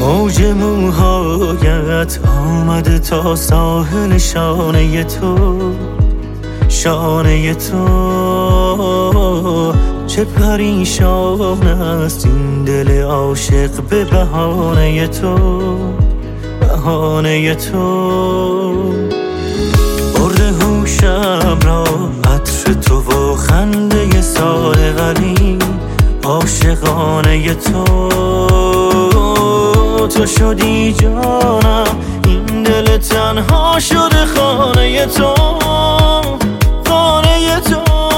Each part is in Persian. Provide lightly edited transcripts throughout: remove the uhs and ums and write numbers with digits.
موج موهایت آمده تا ساحل شانه تو، شانه تو. چه پریشان است این دل عاشق به بهانه تو، بهانه تو. برده هوشم را عطر تو و خنده سارغلی، عاشقانه تو. تو شدی جانم، این دل تنها شده خانه تو، خانه تو.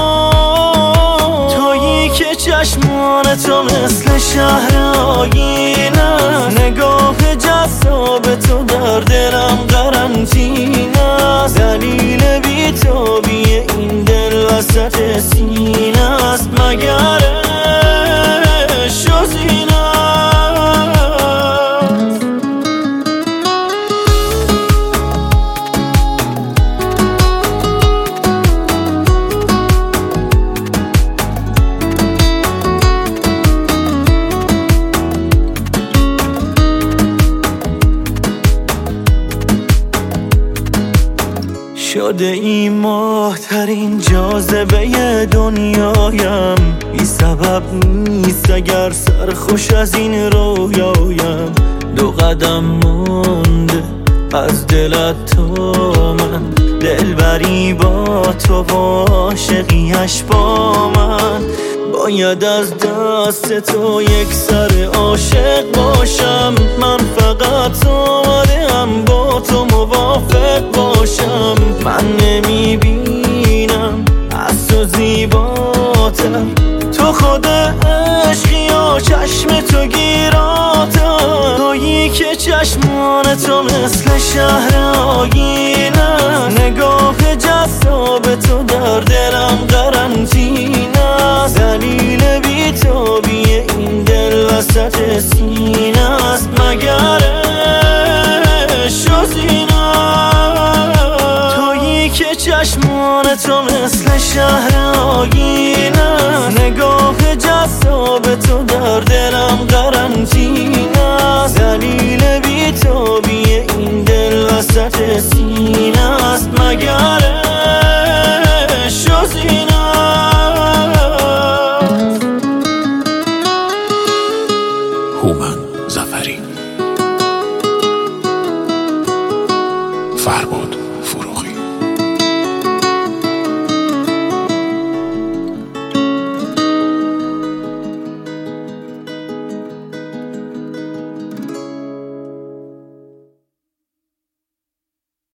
تویی که چشمان تو مثل شهر آیین است، نگاه جذاب تو در دلم قرنطینه است. دلیل بی‌تابی این دل وسط سینه است، مگر عشق و زینه است. شده این ماه‌ترین جاذبه دنیایم، بی سبب نیست اگر سرخوش از این رویایم. 2 قدم مونده از دلت تو من، دلبری با تو و عاشقیش با من. باید از دست تو یک سر عاشق باشم، من فقط آمدم با تو موافق باشم. من نمیبینم از تو زیباتر، تو خود عشقی و چشم تو گیراتر. تویی که چشمان تو مثل شهر آیین است، نگاه جذاب تو در دلم قرنطینه است. دلیل بی‌تابی این دل وسط سینه است، مگر عشق و زینه است. تویی که چشمان تو مثل شهر آیین است، نگاه جذاب تو در دلم قرنطینه است. دلیل بی‌تابی این دل وسط سینه است، مگر عشق و زینه است. هومن ظفری، فرباد.